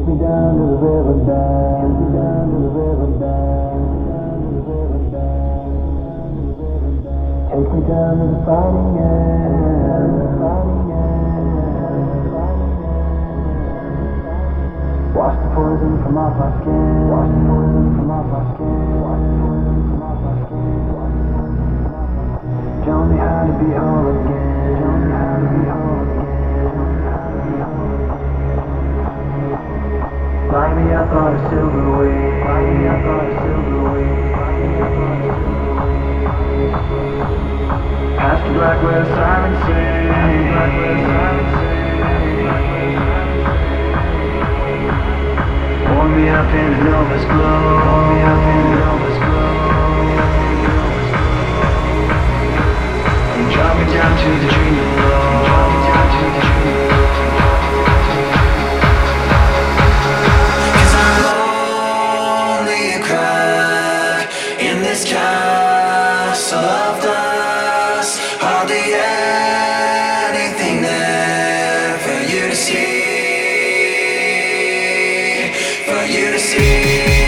me down to the river bed. Take me down to the river bed. Take me down to the fighting end. Wash the poison from off my skin. Wash the poison from off my skin. Wash the poison from off my skin. Show me how to be whole again. Show me how to be whole again. Light me up on a silver wave. Light me up on a silver wave. Past the black where the sirens sing. Black where the sirens sing. Warm me up in a Nova's glow. Warm me up in a Nova's glow. And drop me down to the dream below. Drop me down to the dream below. In this castle of dust, hardly anything there for you to see, for you to see.